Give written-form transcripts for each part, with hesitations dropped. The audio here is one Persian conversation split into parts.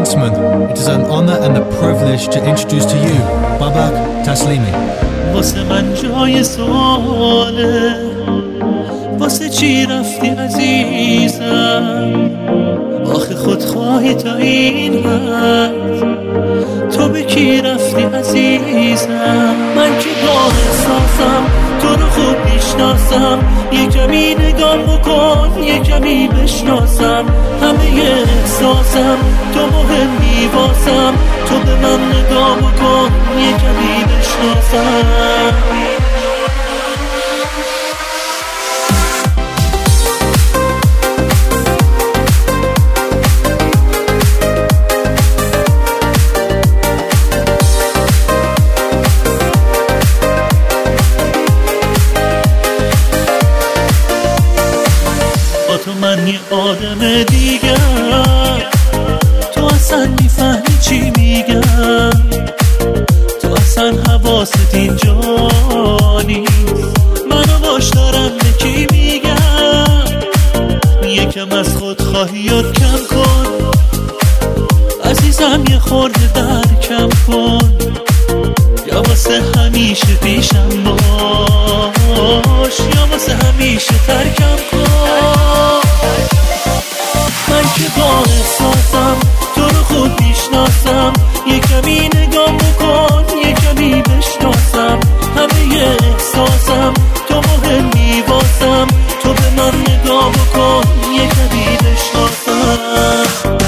gentlemen, it is an honor and a privilege to introduce to you Babak Taslimi. واسه من جای سواله، واسه چی رفتی عزیزم؟ آخه خودخواهی تا این حد، تو به کی رفتی عزیزم؟ من که با احساسم تو رو خوب میشناسم، یه کمی نگاه بکن، یه کمی بشناسم همه احساسم، تو مهمی واسم، تو به من نگاه بکن، یه کمی بشناسم. تو من یه آدم دیگم، تو اصلا میفهمی چی میگم، تو اصلا حواست اینجا نیست، منو باش دارم به کی میگم. یکم از خودخواهیات کم کن عزیزم، یه خورده در کم کن، یا واسه همیشه پیشم باش، یا واسه همیشه ترکم کن. من که با احساسم تو رو خوب میشناسم، یه کمی نگاه بکن، یه کمی بشناسم همه احساسم، تو مهمی واسم، تو به من نگاه بکن، یه کمی بشناسم.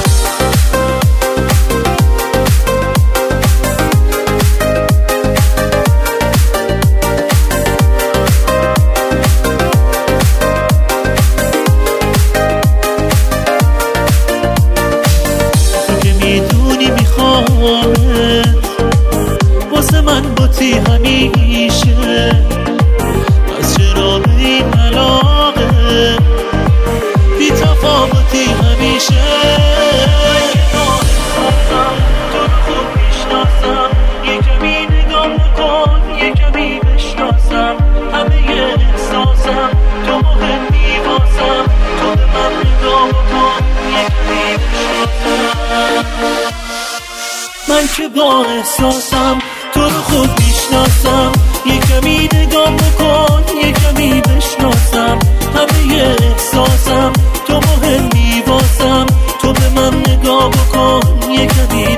واسه من بودی همیشه، از چرا به این علاقه بی تفاوتی همیشه. تو رو خوب میشناسم، یه کمی نگاه بکن، یه کمی بشناسم همه احساسم، تو مهمی واسم، تو به من نگاه بکن، یه کمی بشناسم. من که با احساسم تو رو خوب میشناسم، یه کمی نگاه بکن، یه کمی بشناسم همه احساسم، تو مهمی واسم، تو به من نگاه بکن، یه کمی